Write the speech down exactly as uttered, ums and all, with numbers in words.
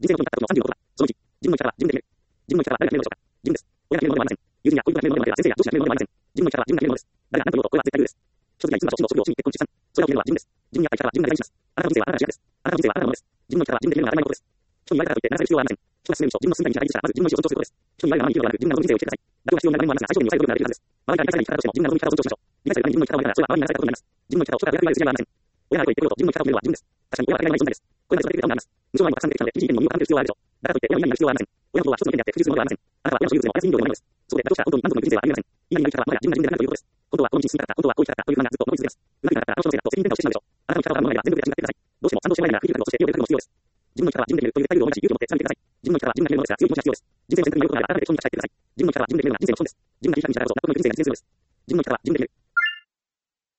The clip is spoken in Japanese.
人生のことになったことのさんじゅうのことだ。そのいち、自分の生き方は自分で決める。自分の生き方は誰が決めるのでしょうか。自分です。親が決めるものではありません。友人や恋人が決めるものではありません。先生や上司が決めるものではありません。自分の生き方は自分が決めるものです。誰が何と言おうとこれは絶対に誰が何と言おうとこれは絶対にです。一つや五つの職業、趣味、結婚、出産。それを決めるのは自分です。自分に合った生き方は自分がデザインします。あなたの人生はあなたが主役です。あなたの人生はあなたのものです。自分の生き方は自分で決めるのは当たり前のことです。人に言われたからといって流される必要はありません。人に言われたからといって流される必要はありません。人が進める道を自分が進むべき道はありません。あなたの人生はあなたが決めるものです。自分の生き方は自分で決めるのは当たり前のことです。人に言われたからといって流される必要はありません。妥協が必要になる場合もありますが、最終的に最後には自分が生き方をしても、周りから見られる生き方をしても自分が望む生き方を持ちましょう。理解する前に自分の生き方を持たないから、それは周りに見られたことになります。自分の生き方を主が役割するようになることになります。自分の生き方を主が役割するようになるのは親が言ってくることを自分の生き方を見るのは自分です。確かに親は当たり前の存在です。これまでそれだけでは問題です。無償愛もたくさん出てきたので、一時的にも身を固める必要はあるでしょう。だからといって親の言いなりになる必要はありません。親のことは一つの意見であって、不自由するものではありません。あなたは親の所有物のお休み料でもないのです。そこで妥協したら本当に満足のいく人生はありません。今の生き方はまだ自分が自分で選んだということです。本当はこの道に進みたかった、本当はこう生きたかったという不安がずっと残り続けます。うまくいかなかったらあの人のせいだと責任転嫁をしてしまうでしょう。あなたの生き方を変わるものが全部で自分が決めてください。どうしても賛同してもらえないなら、フィードバックをして意を入れるのも必要です。自分の生き方は自分で決めるという絶対ルールを持ち、勇気を持って貫いてください。自分の生き方は自分が決めるものですが、強い気持ちが必要です。人生の選択によることがあれば改めて人に立ち返ってください。自分の生き方は自分で決めるのが人生の本です。自分が切り開く道だからこそ納得のいく人生が実現するのです。